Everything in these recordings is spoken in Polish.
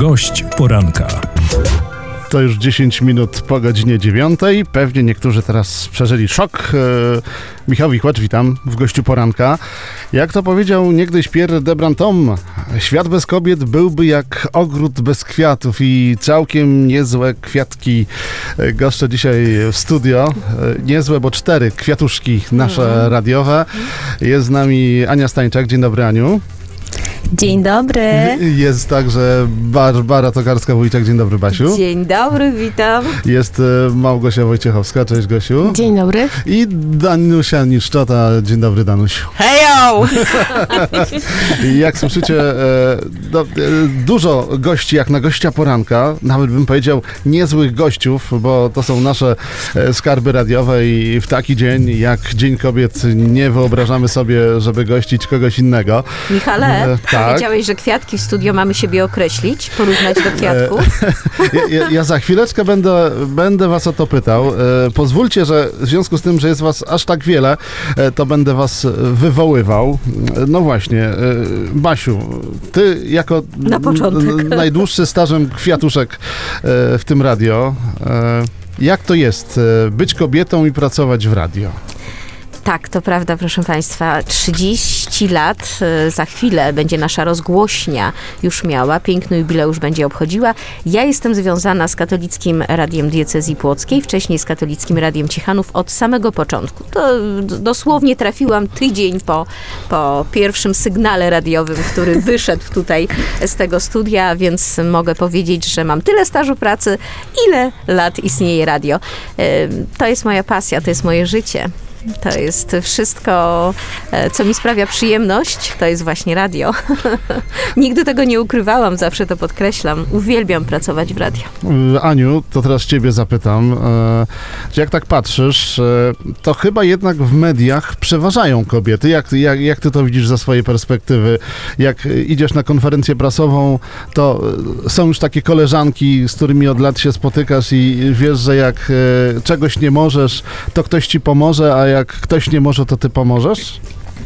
Gość poranka. To już 10 minut po godzinie 9. Pewnie niektórzy teraz przeżyli szok. Michał Wichłacz, witam w Gościu Poranka. Jak to powiedział niegdyś Pierre de Brantôme, świat bez kobiet byłby jak ogród bez kwiatów i całkiem niezłe kwiatki goszczę dzisiaj w studio. Niezłe, bo 4 kwiatuszki nasze radiowe. Jest z nami Ania Stańczak. Dzień dobry, Aniu. Dzień dobry. Jest także Barbara Tokarska-Wójciak. Dzień dobry, Basiu. Dzień dobry, witam. Jest Małgosia Wojciechowska. Cześć, Gosiu. Dzień dobry. I Danusia Niszczota. Dzień dobry, Danusiu. Hejo! Jak słyszycie, dużo gości jak na Gościa Poranka. Nawet bym powiedział niezłych gościów, bo to są nasze skarby radiowe i w taki dzień, jak Dzień Kobiet, nie wyobrażamy sobie, żeby gościć kogoś innego. Michale, tak. powiedziałeś, że kwiatki w studio mamy siebie określić, porównać do kwiatków. Ja za chwileczkę będę was o to pytał. Pozwólcie, że w związku z tym, że jest was aż tak wiele, to będę was wywoływał. No właśnie, Basiu, ty jako Na początek. najdłuższy stażem kwiatuszek w tym radio, jak to jest być kobietą i pracować w radio? Tak, to prawda, proszę Państwa. 30 lat za chwilę będzie nasza rozgłośnia już miała. Piękny jubileusz będzie obchodziła. Ja jestem związana z Katolickim Radiem Diecezji Płockiej, wcześniej z Katolickim Radiem Ciechanów od samego początku. To dosłownie trafiłam tydzień po pierwszym sygnale radiowym, który wyszedł tutaj z tego studia, więc mogę powiedzieć, że mam tyle stażu pracy, ile lat istnieje radio. To jest moja pasja, to jest moje życie. To jest wszystko, co mi sprawia przyjemność, to jest właśnie radio. Nigdy tego nie ukrywałam, zawsze to podkreślam. Uwielbiam pracować w radiu. Aniu, to teraz ciebie zapytam. Jak tak patrzysz, to chyba jednak w mediach przeważają kobiety. Jak ty to widzisz ze swojej perspektywy? Jak idziesz na konferencję prasową, to są już takie koleżanki, z którymi od lat się spotykasz i wiesz, że jak czegoś nie możesz, to ktoś ci pomoże, a jak ktoś nie może, to ty pomożesz?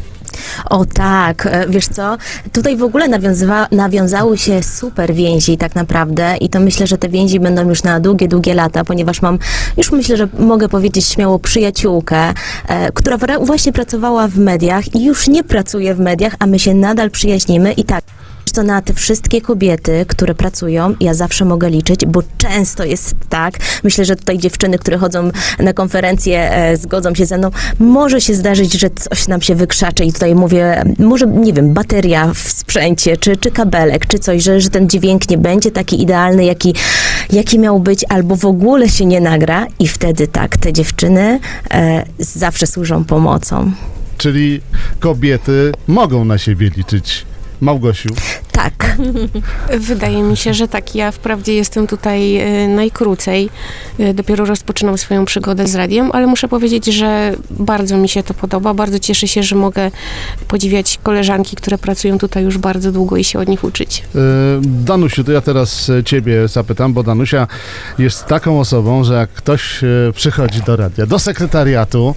O tak, wiesz co, tutaj w ogóle nawiązały się super więzi tak naprawdę i to myślę, że te więzi będą już na długie, długie lata, ponieważ mam, już myślę, że mogę powiedzieć śmiało przyjaciółkę, która właśnie pracowała w mediach i już nie pracuje w mediach, a my się nadal przyjaźnimy i tak. To na te wszystkie kobiety, które pracują, ja zawsze mogę liczyć, bo często jest tak, myślę, że tutaj dziewczyny, które chodzą na konferencje, zgodzą się ze mną, może się zdarzyć, że coś nam się wykrzacze i tutaj mówię, może, nie wiem, bateria w sprzęcie, czy kabelek, czy coś, że ten dźwięk nie będzie taki idealny, jaki miał być, albo w ogóle się nie nagra i wtedy tak, te dziewczyny zawsze służą pomocą. Czyli kobiety mogą na siebie liczyć. Małgosiu. Tak. Wydaje mi się, że tak. Ja wprawdzie jestem tutaj najkrócej. Dopiero rozpoczynam swoją przygodę z radiem, ale muszę powiedzieć, że bardzo mi się to podoba. Bardzo cieszę się, że mogę podziwiać koleżanki, które pracują tutaj już bardzo długo i się od nich uczyć. Danusiu, to ja teraz ciebie zapytam, bo Danusia jest taką osobą, że jak ktoś przychodzi do radia, do sekretariatu,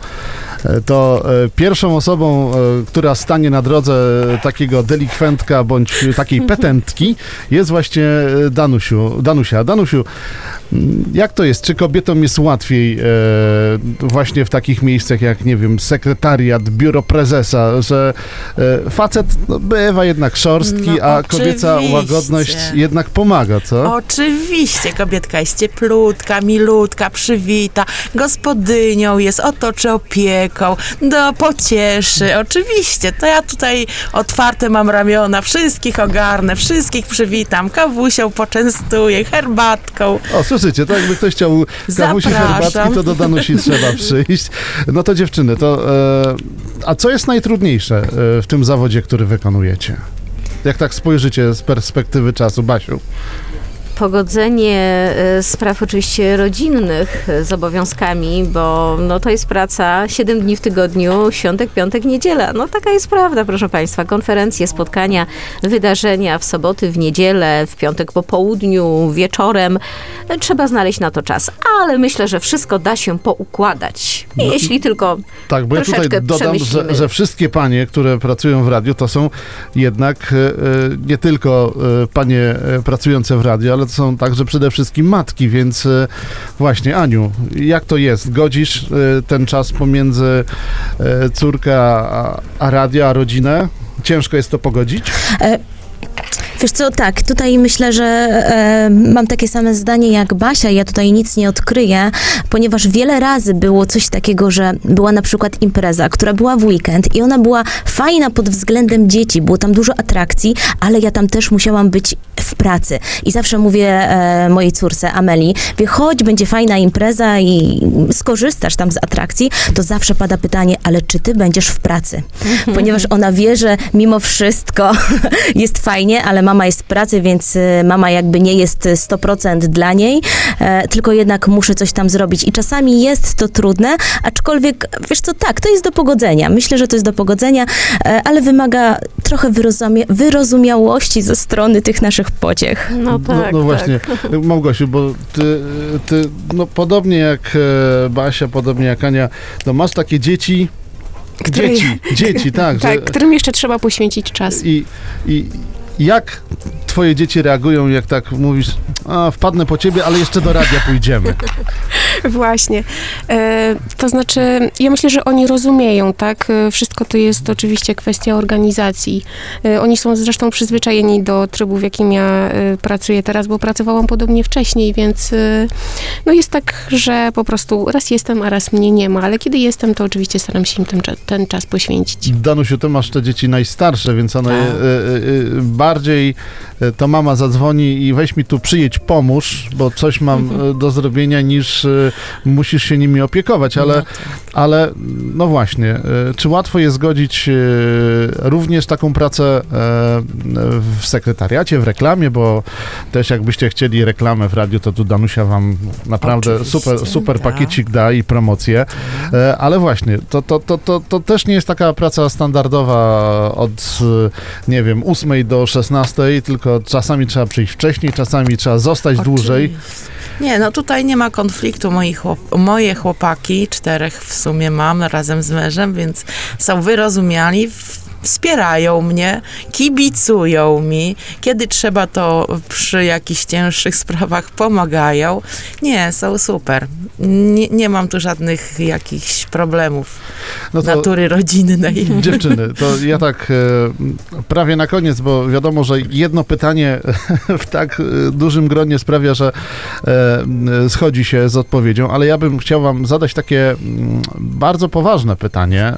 to pierwszą osobą, która stanie na drodze takiego delikwentka bądź takiej petentki jest właśnie Danusia. Danusiu, jak to jest? Czy kobietom jest łatwiej właśnie w takich miejscach jak, nie wiem, sekretariat, biuro prezesa, że facet bywa jednak szorstki, a kobieca łagodność jednak pomaga, co? Oczywiście, kobietka jest cieplutka, milutka, przywita, gospodynią jest, otoczy opieką, pocieszy, oczywiście, to ja tutaj otwarte mam ramiona, wszystkich ogarnę, wszystkich przywitam, kawusią poczęstuję, herbatką. O, słyszycie, to jakby ktoś chciał kawusi, herbatki, to do Danusi trzeba przyjść. No to dziewczyny, a co jest najtrudniejsze w tym zawodzie, który wykonujecie? Jak tak spojrzycie z perspektywy czasu, Basiu? pogodzenie spraw oczywiście rodzinnych z obowiązkami, bo no, to jest praca 7 dni w tygodniu, świątek, piątek, niedziela. No taka jest prawda, proszę Państwa. Konferencje, spotkania, wydarzenia w soboty, w niedzielę, w piątek po południu, wieczorem. Trzeba znaleźć na to czas, ale myślę, że wszystko da się poukładać, jeśli tylko Tak, bo ja tutaj troszeczkę dodam, przemyślimy. że wszystkie panie, które pracują w radiu, to są jednak nie tylko panie pracujące w radiu, ale to są także przede wszystkim matki, więc właśnie, Aniu, jak to jest? Godzisz ten czas pomiędzy córkę a radio, a rodzinę? Ciężko jest to pogodzić? Wiesz co, tak, tutaj myślę, że mam takie same zdanie jak Basia, ja tutaj nic nie odkryję, ponieważ wiele razy było coś takiego, że była na przykład impreza, która była w weekend i ona była fajna pod względem dzieci, było tam dużo atrakcji, ale ja tam też musiałam być w pracy. I zawsze mówię mojej córce Ameli, chodź, będzie fajna impreza i skorzystasz tam z atrakcji, to zawsze pada pytanie, ale czy ty będziesz w pracy? Ponieważ ona wie, że mimo wszystko jest fajnie, ale mama jest w pracy, więc mama jakby nie jest 100% dla niej, tylko jednak muszę coś tam zrobić. I czasami jest to trudne, aczkolwiek, wiesz co, tak, to jest do pogodzenia. Myślę, że to jest do pogodzenia, ale wymaga trochę wyrozumiałości ze strony tych naszych pociech. No tak, no właśnie, Małgosiu, bo ty no podobnie jak Basia, podobnie jak Ania, no masz takie dzieci, dzieci, tak. Tak, którym jeszcze trzeba poświęcić czas. I jak twoje dzieci reagują, jak tak mówisz, wpadnę po ciebie, ale jeszcze do radia pójdziemy? Właśnie. To znaczy, ja myślę, że oni rozumieją, tak? Wszystko to jest oczywiście kwestia organizacji. Oni są zresztą przyzwyczajeni do trybu, w jakim ja pracuję teraz, bo pracowałam podobnie wcześniej, więc no jest tak, że po prostu raz jestem, a raz mnie nie ma, ale kiedy jestem, to oczywiście staram się im ten czas poświęcić. Danusiu, ty masz te dzieci najstarsze, więc one bardziej to mama zadzwoni i weź mi tu przyjedź, pomóż, bo coś mam do zrobienia, niż musisz się nimi opiekować, ale no właśnie, czy łatwo jest zgodzić również taką pracę w sekretariacie, w reklamie, bo też jakbyście chcieli reklamę w radiu, to tu Danusia wam naprawdę super pakiecik da i promocję, ale właśnie, to też nie jest taka praca standardowa od, nie wiem, 8 do 16, tylko czasami trzeba przyjść wcześniej, czasami trzeba zostać dłużej. Nie, no tutaj nie ma konfliktu. Moje chłopaki, 4 w sumie mam razem z mężem, więc są wyrozumiali, wspierają mnie, kibicują mi. Kiedy trzeba, to przy jakichś cięższych sprawach pomagają. Nie, są super. Nie mam tu żadnych jakichś problemów natury rodzinnej. Dziewczyny, to ja tak prawie na koniec, bo wiadomo, że jedno pytanie w tak dużym gronie sprawia, że schodzi się z odpowiedzią, ale ja bym chciał wam zadać takie bardzo poważne pytanie,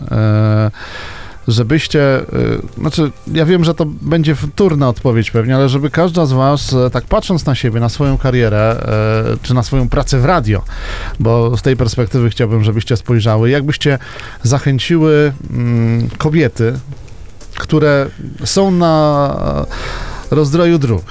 żebyście, znaczy ja wiem, że to będzie wtórna odpowiedź pewnie, ale żeby każda z was, tak patrząc na siebie, na swoją karierę, czy na swoją pracę w radio, bo z tej perspektywy chciałbym, żebyście spojrzały, jakbyście zachęciły kobiety, które są na rozdroju dróg,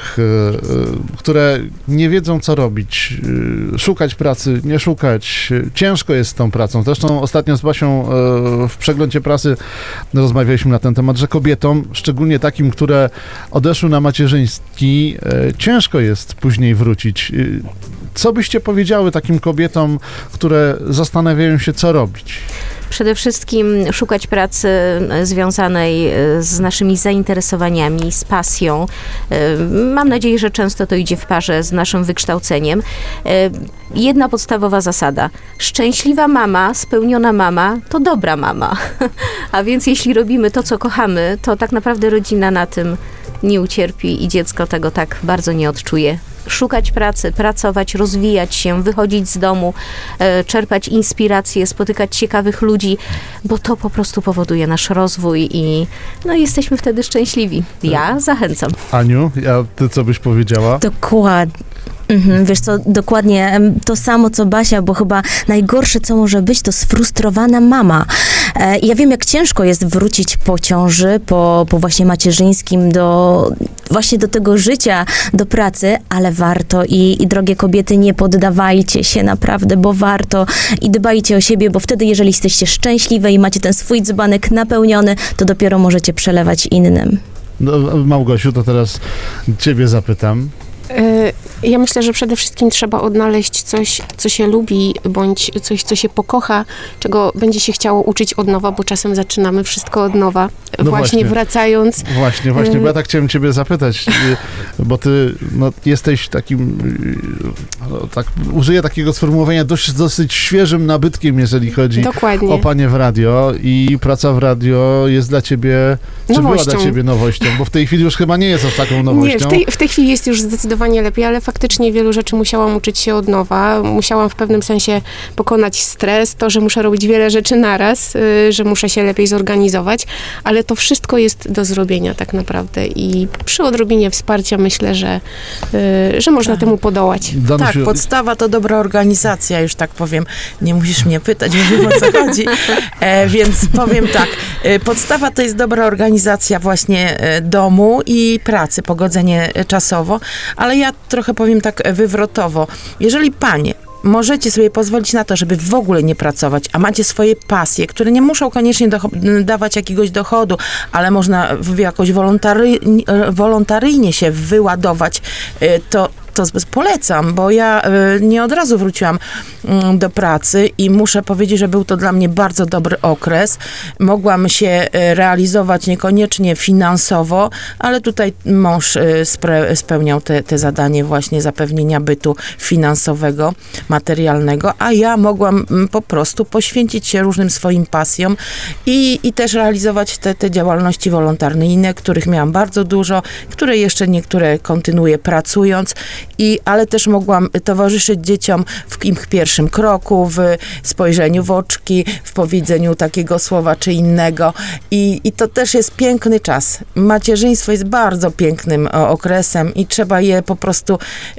które nie wiedzą, co robić, szukać pracy, nie szukać. Ciężko jest z tą pracą. Zresztą ostatnio z Basią w przeglądzie prasy rozmawialiśmy na ten temat, że kobietom, szczególnie takim, które odeszły na macierzyństki, ciężko jest później wrócić. Co byście powiedziały takim kobietom, które zastanawiają się, co robić? Przede wszystkim szukać pracy związanej z naszymi zainteresowaniami, z pasją. Mam nadzieję, że często to idzie w parze z naszym wykształceniem. Jedna podstawowa zasada. Szczęśliwa mama, spełniona mama, to dobra mama. A więc jeśli robimy to, co kochamy, to tak naprawdę rodzina na tym nie ucierpi i dziecko tego tak bardzo nie odczuje. Szukać pracy, pracować, rozwijać się, wychodzić z domu, czerpać inspiracje, spotykać ciekawych ludzi, bo to po prostu powoduje nasz rozwój i no, jesteśmy wtedy szczęśliwi. Ja zachęcam. Aniu, ty co byś powiedziała? Dokładnie. Wiesz co, dokładnie to samo co Basia, bo chyba najgorsze co może być to sfrustrowana mama. Ja wiem jak ciężko jest wrócić po ciąży, po właśnie macierzyńskim właśnie do tego życia, do pracy, ale warto i drogie kobiety, nie poddawajcie się naprawdę, bo warto i dbajcie o siebie, bo wtedy jeżeli jesteście szczęśliwe i macie ten swój dzbanek napełniony, to dopiero możecie przelewać innym. No, Małgosiu, to teraz ciebie zapytam. Ja myślę, że przede wszystkim trzeba odnaleźć coś, co się lubi, bądź coś, co się pokocha, czego będzie się chciało uczyć od nowa, bo czasem zaczynamy wszystko od nowa, No właśnie. wracając. Właśnie, bo ja tak chciałem ciebie zapytać, bo ty jesteś takim, tak użyję takiego sformułowania, dosyć świeżym nabytkiem, jeżeli chodzi Dokładnie. o panie w radio, i praca w radio jest dla ciebie, czy była Nowością. dla ciebie nowością? Bo w tej chwili już chyba nie jest aż taką nowością. Nie, w tej chwili jest już zdecydowanie lepiej, ale faktycznie wielu rzeczy musiałam uczyć się od nowa. Musiałam w pewnym sensie pokonać stres, to, że muszę robić wiele rzeczy naraz, że muszę się lepiej zorganizować, ale to wszystko jest do zrobienia tak naprawdę i przy odrobinie wsparcia myślę, że można temu podołać. Danusiu, Tak, podstawa to dobra organizacja, już tak powiem. Nie musisz mnie pytać, bo wiem o co chodzi. Więc powiem tak, podstawa to jest dobra organizacja właśnie domu i pracy, pogodzenie czasowo, ale ja trochę powiem tak wywrotowo. Jeżeli panie możecie sobie pozwolić na to, żeby w ogóle nie pracować, a macie swoje pasje, które nie muszą koniecznie dawać jakiegoś dochodu, ale można jakoś wolontaryjnie się wyładować, to polecam, bo ja nie od razu wróciłam do pracy i muszę powiedzieć, że był to dla mnie bardzo dobry okres. Mogłam się realizować niekoniecznie finansowo, ale tutaj mąż spełniał te zadanie właśnie zapewnienia bytu finansowego, materialnego, a ja mogłam po prostu poświęcić się różnym swoim pasjom i też realizować te działalności wolontaryjne, których miałam bardzo dużo, które jeszcze niektóre kontynuuję pracując, ale też mogłam towarzyszyć dzieciom w ich pierwszym kroku, w spojrzeniu w oczki, w powiedzeniu takiego słowa czy innego. I to też jest piękny czas. Macierzyństwo jest bardzo pięknym okresem i trzeba je po prostu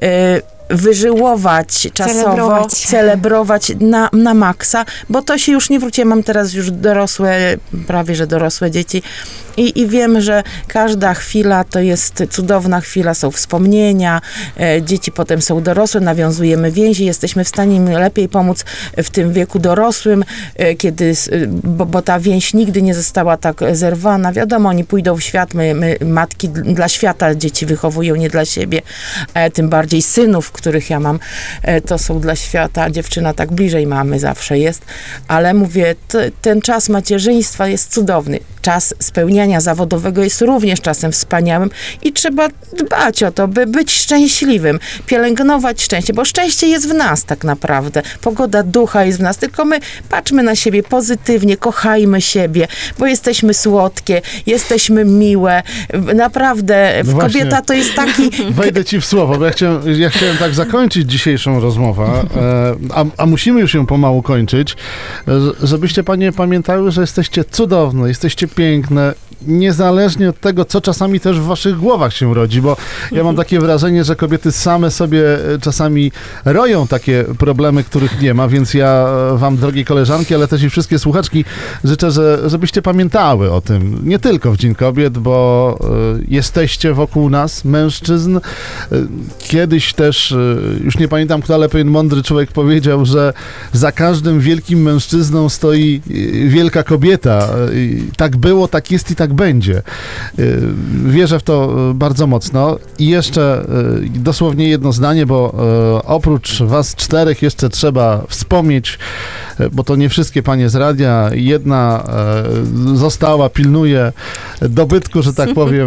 wyżyłować czasowo, celebrować na maksa, bo to się już nie wróci. Ja mam teraz już prawie że dorosłe dzieci i wiem, że każda chwila to jest cudowna chwila, są wspomnienia, dzieci potem są dorosłe, nawiązujemy więzi, jesteśmy w stanie im lepiej pomóc w tym wieku dorosłym, bo ta więź nigdy nie została tak zerwana. Wiadomo, oni pójdą w świat, my matki dla świata dzieci wychowują, nie dla siebie, tym bardziej synów, których ja mam, to są dla świata, dziewczyna tak bliżej mamy zawsze jest, ale mówię, ten czas macierzyństwa jest cudowny. Czas spełniania zawodowego jest również czasem wspaniałym i trzeba dbać o to, by być szczęśliwym, pielęgnować szczęście, bo szczęście jest w nas tak naprawdę. Pogoda ducha jest w nas, tylko my patrzmy na siebie pozytywnie, kochajmy siebie, bo jesteśmy słodkie, jesteśmy miłe. Naprawdę, No właśnie. kobieta to jest taki... Wejdę ci w słowo, bo ja chciałem tak zakończyć dzisiejszą rozmowę, a musimy już ją pomału kończyć, żebyście panie pamiętały, że jesteście cudowne, jesteście piękne, niezależnie od tego, co czasami też w waszych głowach się rodzi, bo ja mam takie wrażenie, że kobiety same sobie czasami roją takie problemy, których nie ma, więc ja wam, drogie koleżanki, ale też i wszystkie słuchaczki, życzę, żebyście pamiętały o tym, nie tylko w Dzień Kobiet, bo jesteście wokół nas, mężczyzn. Kiedyś też, już nie pamiętam kto, ale pewien mądry człowiek powiedział, że za każdym wielkim mężczyzną stoi wielka kobieta. Tak było, tak jest i tak będzie. Wierzę w to bardzo mocno. I jeszcze dosłownie jedno zdanie, bo oprócz was czterech jeszcze trzeba wspomnieć, bo to nie wszystkie panie z radia, jedna została, pilnuje dobytku, że tak powiem,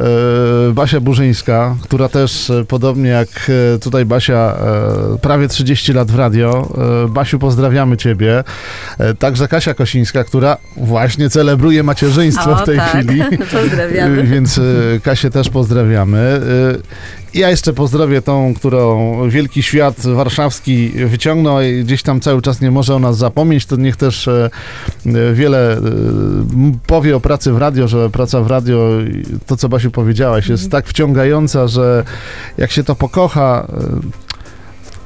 Basia Burzyńska, która też podobnie jak tutaj Basia prawie 30 lat w radio. Basiu, pozdrawiamy ciebie. Także Kasia Kosińska, która właśnie celebruje macierzyństwo w tej chwili. Pozdrawiamy. Więc Kasię też pozdrawiamy. Ja jeszcze pozdrowię tą, którą wielki świat warszawski wyciągnął i gdzieś tam cały czas nie może o nas zapomnieć, to niech też wiele powie o pracy w radio, że praca w radio, to co Basiu powiedziałaś, jest tak wciągająca, że jak się to pokocha,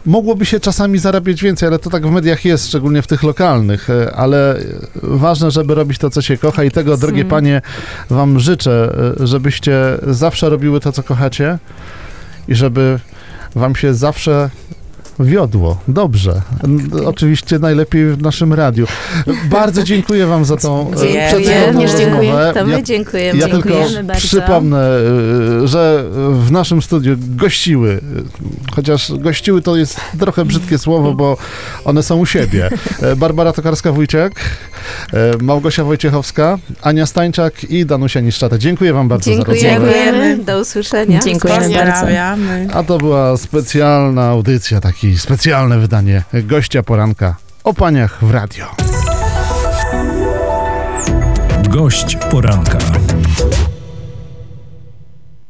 mogłoby się czasami zarabiać więcej, ale to tak w mediach jest, szczególnie w tych lokalnych, ale ważne, żeby robić to, co się kocha i tego, drogie panie, wam życzę, żebyście zawsze robiły to, co kochacie i żeby wam się zawsze wiodło. Dobrze. Oczywiście najlepiej w naszym radiu. Bardzo dziękuję wam za tą Dziękuję. przecudowną Również dziękuję. rozmowę. To my dziękujemy. Ja tylko Dziękujemy bardzo. przypomnę, że w naszym studiu gościły, chociaż gościły to jest trochę brzydkie słowo, bo one są u siebie. Barbara Tokarska-Wójciak, Małgosia Wojciechowska, Ania Stańczak i Danusia Niszczata. Dziękuję wam bardzo za rozmowę. Dziękujemy. Do usłyszenia. Dziękujemy bardzo. Pozdrawiamy. A to była specjalna audycja, taki specjalne wydanie Gościa Poranka o paniach w radio. Gość poranka.